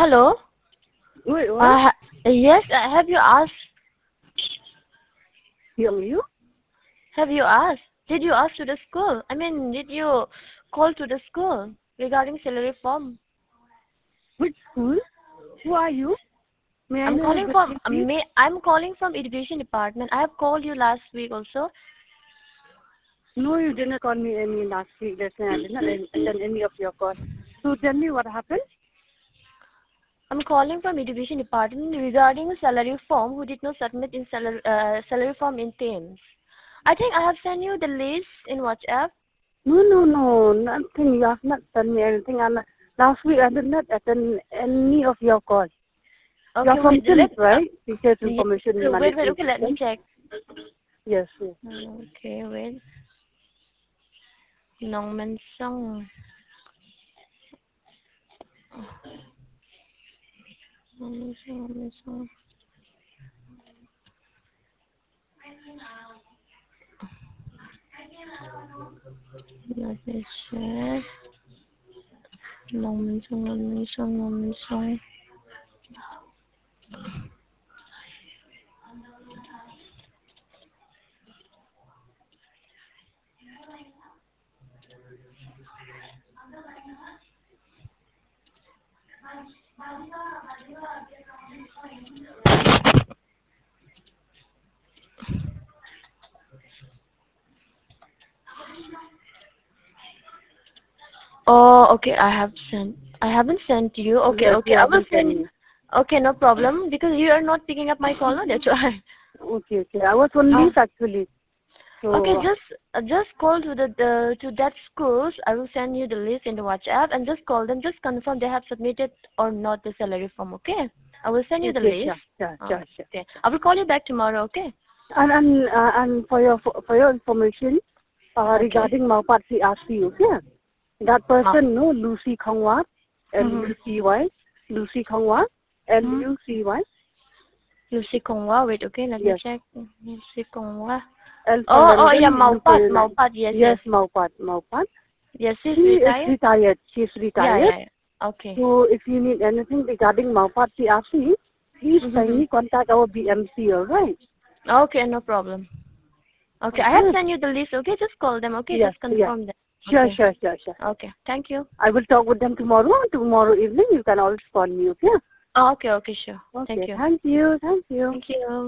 Hello. Wait, what? Yes. Have you asked? You? Have you asked? Did you ask to the school? I mean, did you call to the school regarding salary form? Which school? Who are you? May I I'm know calling the from name, please? I'm calling from education department. I have called you last week also. No, you didn't call me any last week. That's why I did not attend any of your calls. So tell me what happened. I'm calling from education department regarding salary form who did not submit in salary form in Teams. I think I have sent you the list in WhatsApp. No, nothing. You have not sent me anything. Last week I did not attend any of your calls. Okay, You're from wait. TIMS, right? Teachers Yes, Information wait. Management Okay, let me System. check. Yes, yes. Okay, wait. Nong Minh Song. Nong Minh Song, Nong Minh Song. Let me check. Nong Minh Song, Nong Minh Song, Nong Minh Song. Oh, okay. I have sent. I haven't sent you. Okay, Yes, okay. you I will haven't sent send. me. Okay, no problem. Because you are not picking up my call, no? That's why. Okay. I was on Uh, leave actually. okay, So, just call to the to that schools. I will send you the list in the WhatsApp and just call them. Just confirm they have submitted or not the salary form. Okay. I will send you the okay, list. sure. Okay. I will call you back tomorrow. Okay. And for your information, Okay. regarding Maupat CRC, okay? That Ma. person, no, Lucy Khongwat, Mm-hmm. Lucy Lucy Khongwat, Mm-hmm. Lucy. Lucy Kongwa. Wait. Okay. Let me Yes. check. Lucy Kongwa. L for Oh, yeah. London, U for Maupat. United. Maupat. Yes, Yes, yes. Maupat. Yes, she's She is retired. retired. She's Yeah, retired. yeah, yeah. Okay. So if you need anything regarding Maupat CRC, please Mm-hmm. kindly contact our BMC, alright? Okay, no problem. Okay, I have Okay? sent you the list. Okay, just call them. Okay, Yeah. just confirm them. Sure. Okay. Okay. Thank you. I will talk with them tomorrow. Tomorrow evening, you can always call me, okay? Okay, okay, sure. Thank Okay. you. Thank you. Thank you.